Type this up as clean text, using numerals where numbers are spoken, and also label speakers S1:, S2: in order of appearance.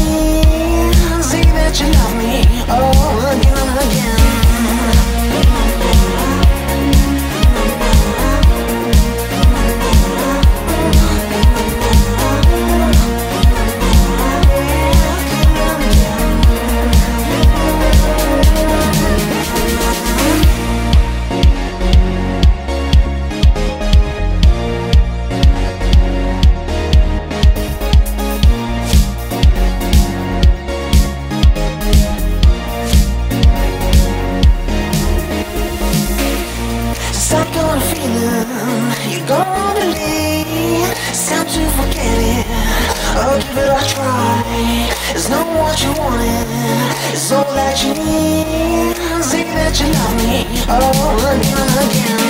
S1: Say that you love me, oh, again and again. Stop gonna feeling, you're gonna believe. It's time to forget it, or give it a try. It's not what you wanted, it's all that you need. Say that you love me, oh, again and again.